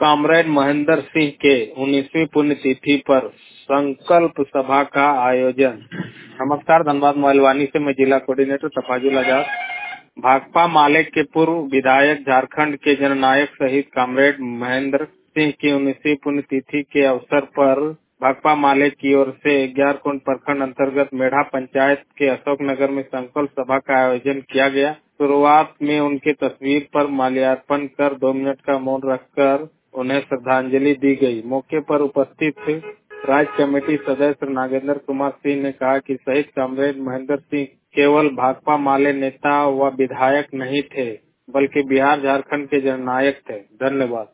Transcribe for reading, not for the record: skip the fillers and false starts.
Comrade Mahendra Singh के 19वीं पुण्यतिथि पर संकल्प सभा का आयोजन। नमस्कार, धनबाद मोबाइलवानी से मैं जिला कोऑर्डिनेटर तफाजुल आजाद। भाकपा माले के पूर्व विधायक, झारखंड के जननायक शहीद कॉमरेड महेंद्र सिंह की 19वीं पुण्यतिथि के अवसर पर भाकपा माले की ओर से ग्यारकुंड प्रखंड अंतर्गत मेढ़ा पंचायत के अशोकनगर में संकल्प सभा का आयोजन किया गया। शुरुआत में उनके तस्वीर पर माल्यार्पण कर 2 मिनट का मौन रखकर उन्हें श्रद्धांजलि दी गई। मौके पर उपस्थित राज्य कमेटी सदस्य नागेंद्र कुमार सिंह ने कहा कि शहीद कॉमरेड महेंद्र सिंह केवल भाकपा माले नेता व विधायक नहीं थे, बल्कि बिहार झारखंड के जननायक थे। धन्यवाद।